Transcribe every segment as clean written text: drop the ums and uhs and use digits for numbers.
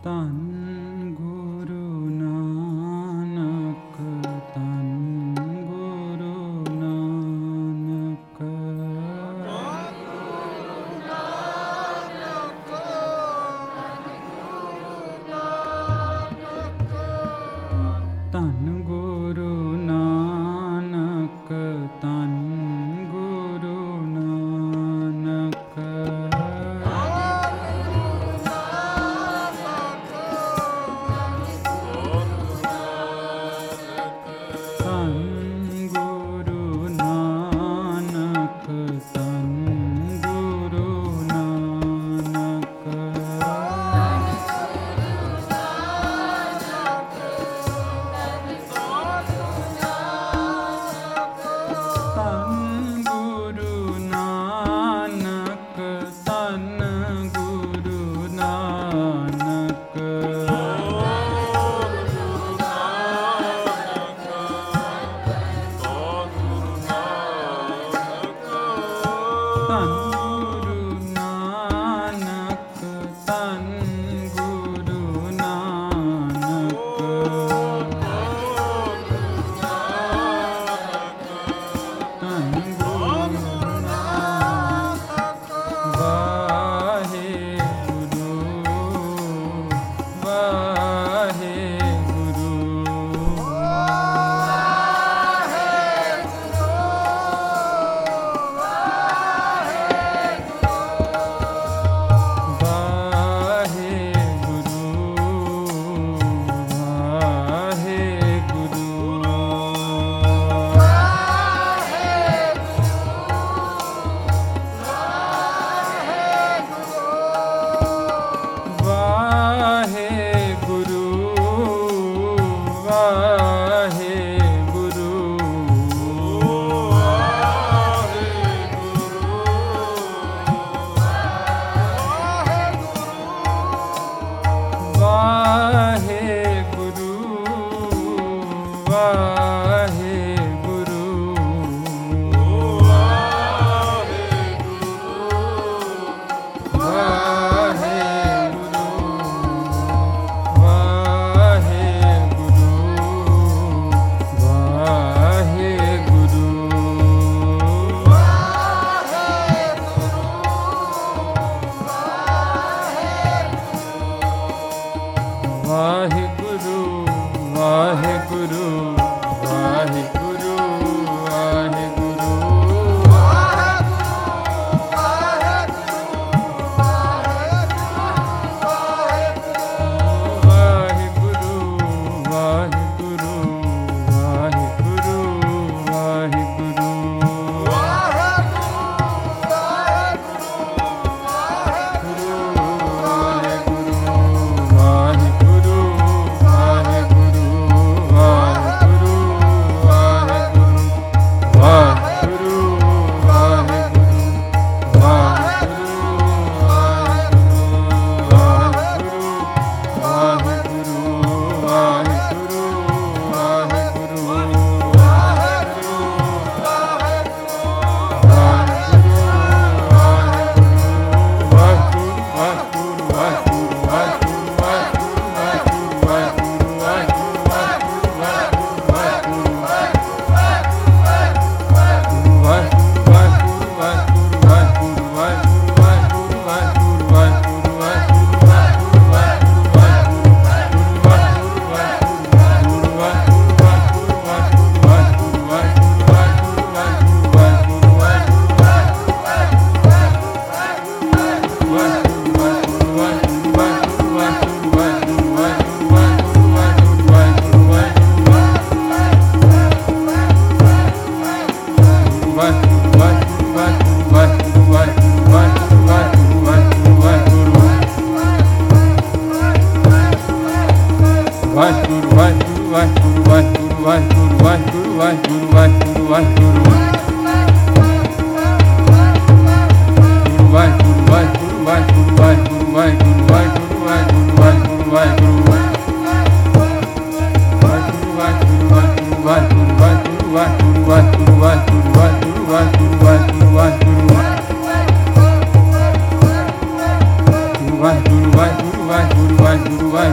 ਧੰਨ ਗੁਰੂ ਨਾਨਕ, ਧੰਨ ਗੁਰੂ ਨਾਨਕ। ਧੰਨ ਗੁਰੂ ਨਾਨਕ, ਧੰਨ ਗੁਰੂ ਨਾਨਕ। ਧੰਨ ਗੁਰੂ ਨਾਨਕ, ਧੰਨ ਗੁਰੂ ਨਾਨਕ। ਧੰਨ ਗੁਰੂ ਨਾਨਕ, ਧੰਨ ਗੁਰੂ ਨਾਨਕ। ਧੰਨ ਗੁਰੂ ਨਾਨਕ, ਧੰਨ ਗੁਰੂ ਨਾਨਕ। ਧੰਨ ਗੁਰੂ ਨਾਨਕ। ਵਾਹਿਗੁਰੂ ਵਾਹਿਗੁਰੂ। ਵਾਹਿਗੁਰੂ ਵਾਹਿਗੁਰੂ ਵਾਹਿਗੁਰੂ ਵਾਹਿਗੁਰੂ। ਵਾਹਿਗੁਰੂ ਵਾਹਿਗੁਰੂ ਵਾਹਿਗੁਰੂ ਵਾਹਿਗੁਰੂ। Vai,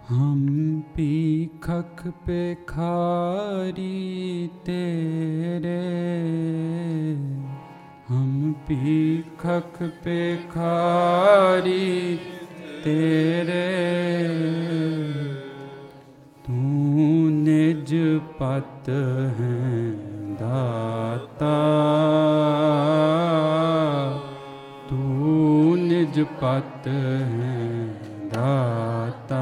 हम पीखक पे खारी तेरे, हम पीखक पे खारी तेरे, तू निज पत है दाता, तू निज पत है दाता,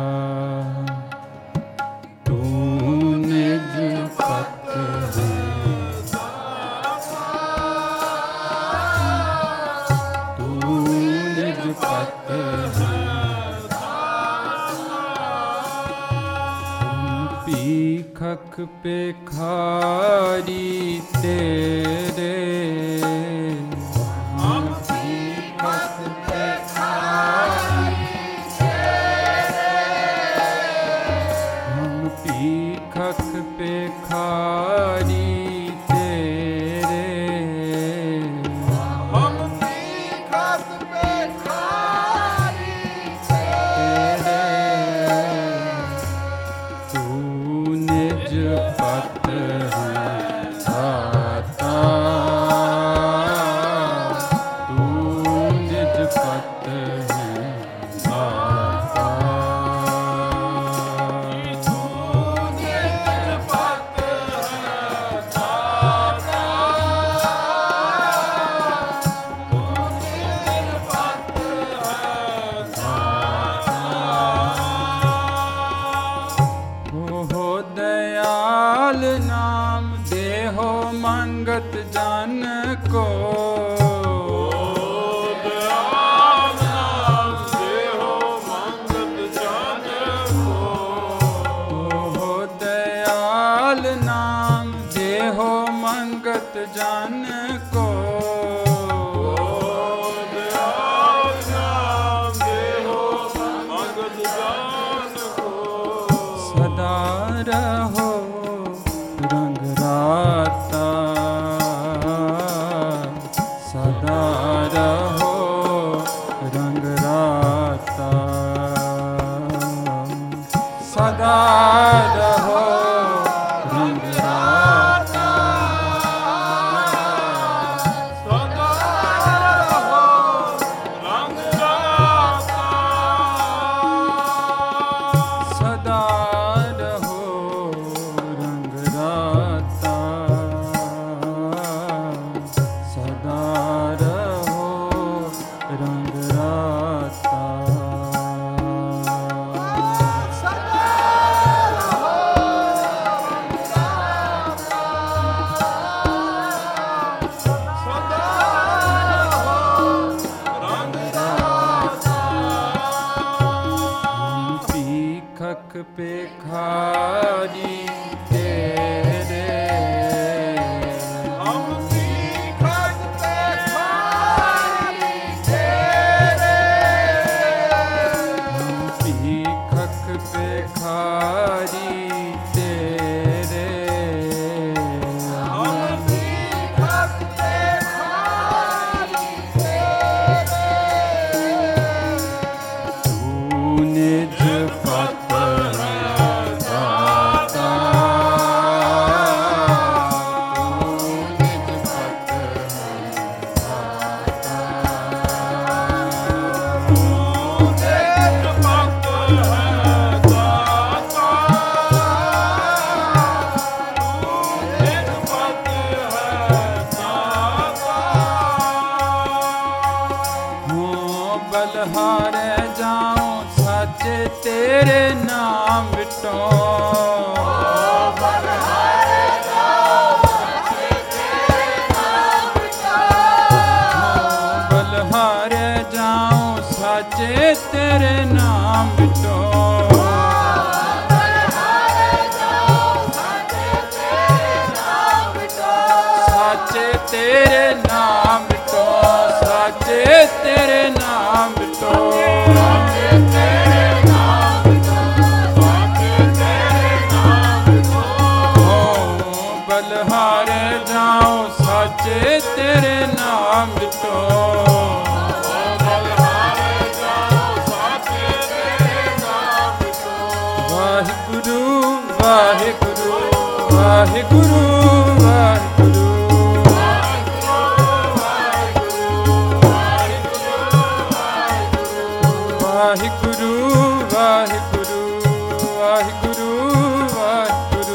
तू निज पत है दाता, तू निज पत है पीखक पे खारी तेरे, हम पीखक पे खारी तेरे, हम पीखक पे खारी तेरे, हम पीखक पे खारी तेरे, तू निज पत है दाता, तू निज पत है दाता, तू निज पत है दाता, तू निज पत है दाता। हो दयाल नाम देहो मंगत जन को, दयाल नाम देहो मंगत जन को, हो दयाल नाम देहो मंगत जन को, दयाल नाम देहो मंगत जन को, सदा रहो रंग राता, सदा रहो रंग राता, सदा रहो रंग राता, सदा रहो रंग राता, सदा रहो रंग राता, सदा रहो रंग राता, सदा रहो रंग राता, सदा रहो रंग राता। हम पीखक पे खारी तेरे, हम पीखक पे खारी तेरे, हम पीखक पे खारी तेरे, हम पीखक पे खारी तेरे, तू निज पत है दाता, तू निज पत है दाता, तू निज पत है दाता, तू निज पत है दाता। हो बलहारे जाऊं सच तेरे नाम विटो, बलहारे जाऊं सच तेरे नाम विटो, बलहारे जाऊं सच तेरे नाम विटो, बलहारे जाऊं सच तेरे नाम विटो, सच तेरे नाम विटो, सच तेरे नाम विटो, सच तेरे नाम विटो, सच तेरे नाम विटो, हो बलहारे जाऊं सच तेरे नाम विटो, बलहारे जाऊं सच तेरे नाम वाहिगुरु वाहिगुरु वाहिगुरु वाहिगुरु वाहिगुरु वाहिगुरु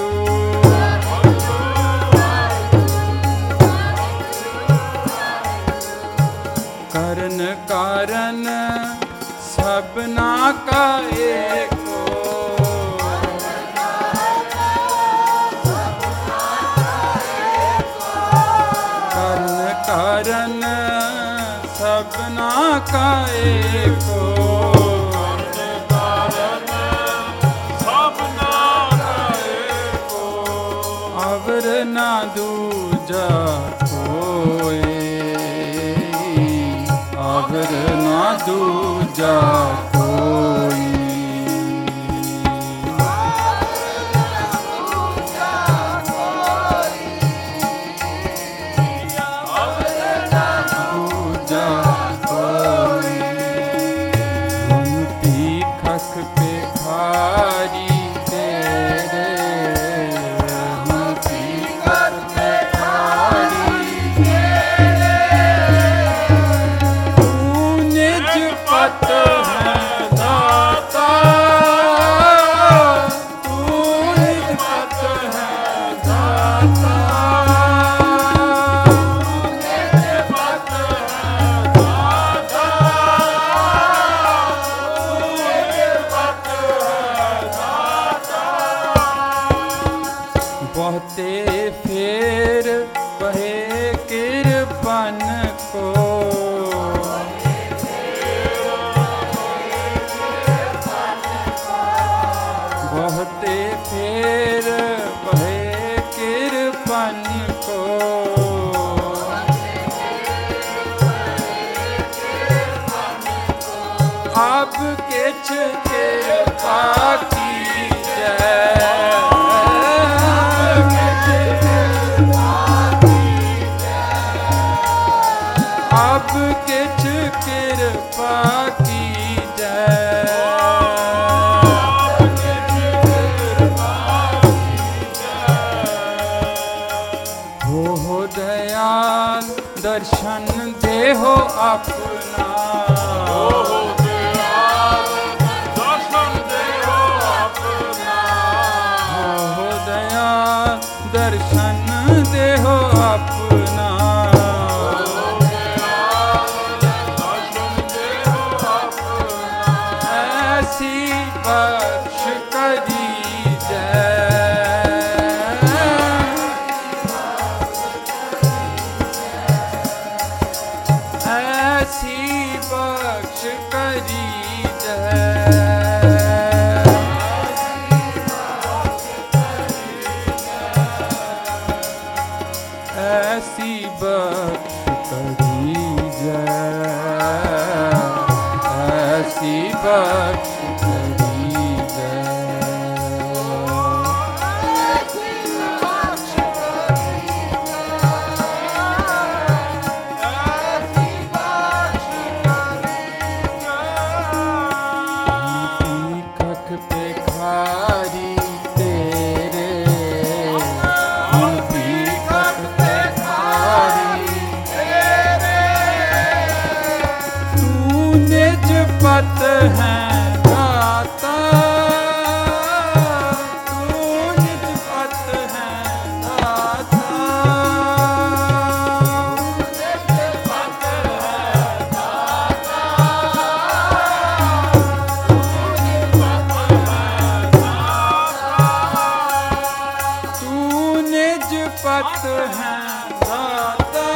करन कारण सबना का एको करन कारण सबना का एको अवर ना दूजा कोई अवर ना दूजा कोई दूजा कोई हम तीखक पे खारी तेरे हम तीखक पे खारी तू निज पत है दाता तू निज पत है दाता बहुते फेर बहे कृपन को बहुते फेर बहे कृपन को अब किछ कृपा कीजै अब किछ कृपा कीजै हो दयाल दर्शन देहो अपना हो दयाल दर्शन देहो अपना हो दयाल दर्शन देहो अपना ऐसी बख्श करीजै ऐसी बख्श करीजै ऐसी बख्श करीजै ऐसी बख्श करीजै तीखक पे खारी तेरे हम तीखक पे खारी तू निज पत है दाता तू निज पत है दाता तू निज पत है दाता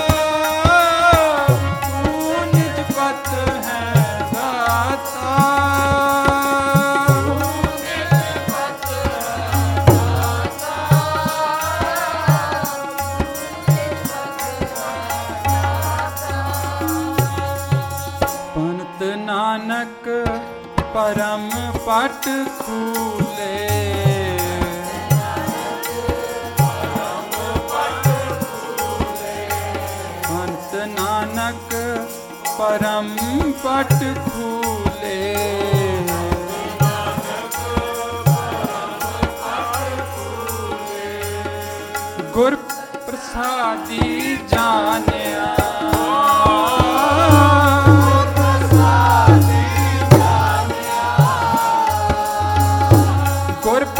तू निज पत है दाता पंत नानक परम पट खूले पंत नानक परम पट खूले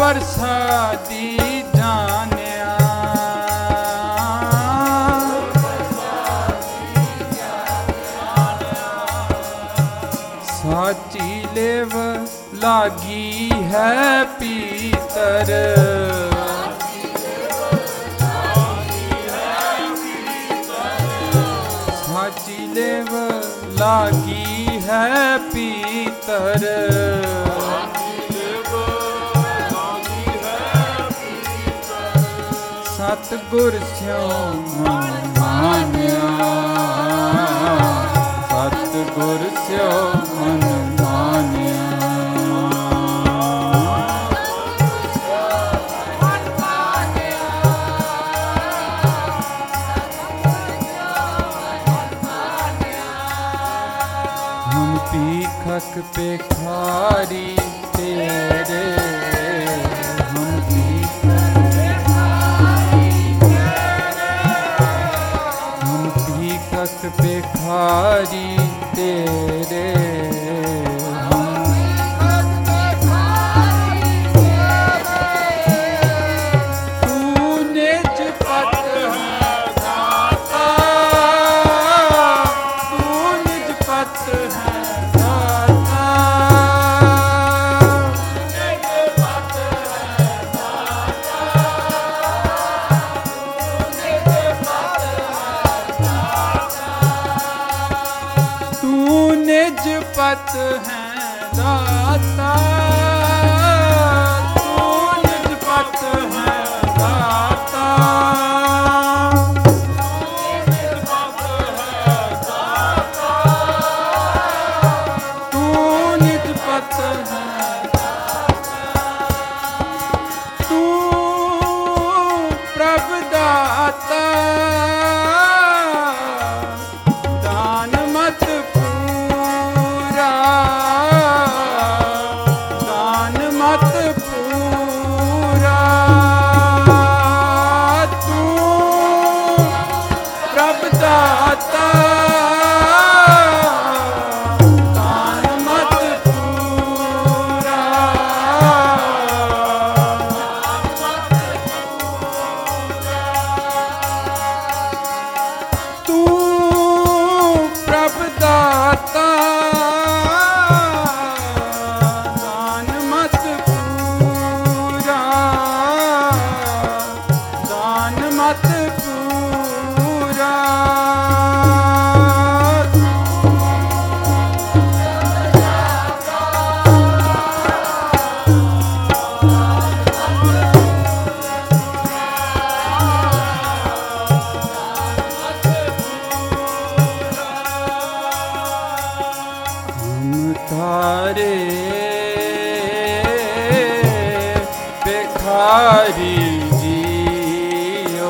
प्रसादी जानिया। साची लेव लागी है पीतर, साची लेव लागी है पीतर। सतगुर स्यों मन मानिया, सतगुर स्यों मन मानिया। हम पीखक पेखारी तेरे, हम पीखक पेखारी तेरे। तू निज पत है दाता, तू निज पत है दाता। तू निज पत है दाता, तू निज पत है दाता। तू निज पत है, तू प्रभ दाता। दान मत पूरा, दान मत पूरा। तू प्रभ दाता, दान मत पूरा। तू प्रभ दाता, दान मत पूरा, दान मत पूरा। हम तारे भिखारी जियो,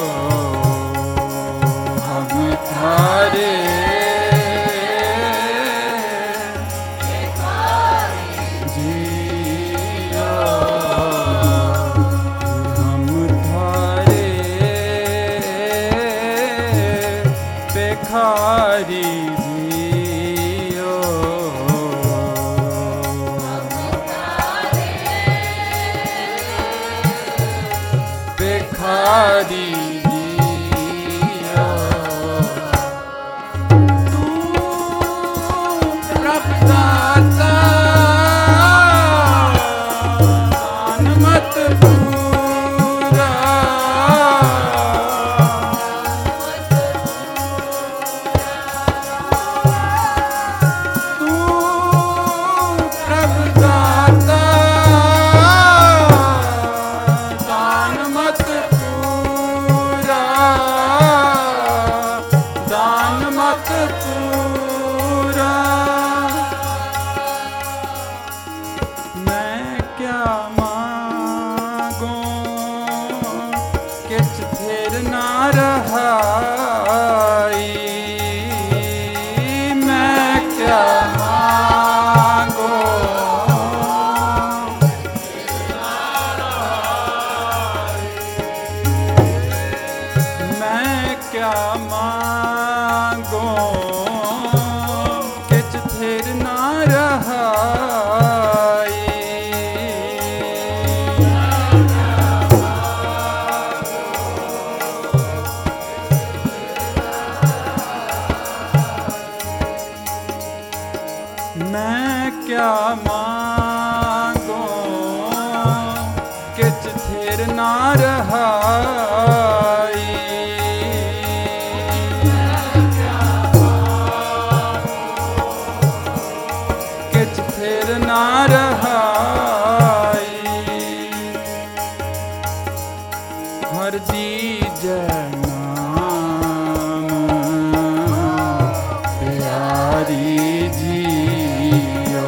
हम तारे जियो, हम तारे भिखारी जियो। भिखारी जियो। तू प्रभ दाता, दान मत पूरा। तू प्रभ दाता, दान मत पूरा। रहाई। किछ फिर ना रहाई। हर दीजै नाम प्यारी जियो।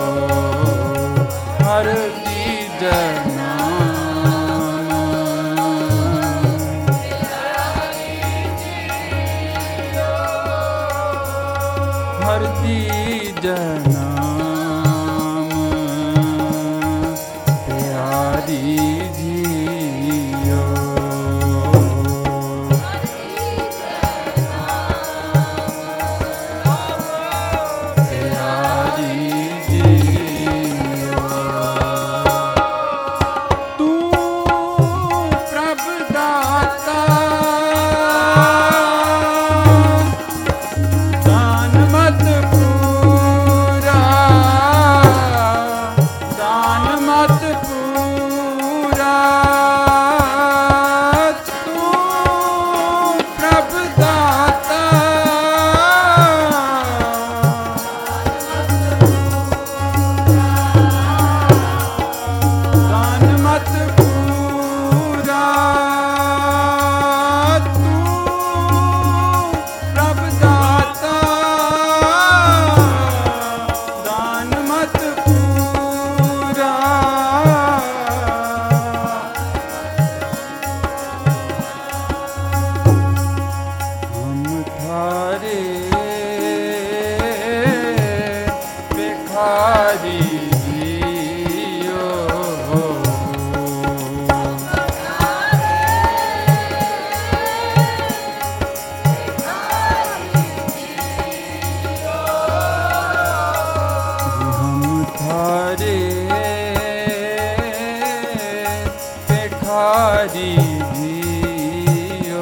हर दीजै नाम प्यारी जियो। हर दीजै नाम प्यारी जियो। भिखारी जियो। हम थारे भिखारी जियो।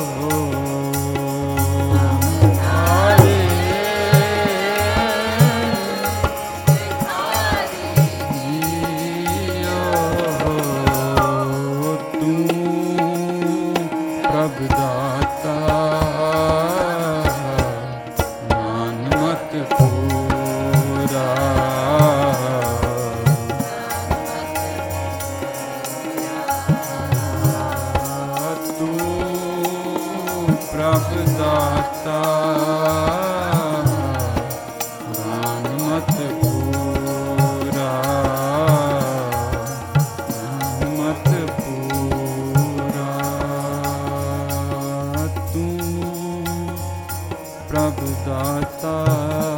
दाता मान मत पूरा। तू प्रभु दाता मान मत पूरा। मत पूरा। तू प्रभु दाता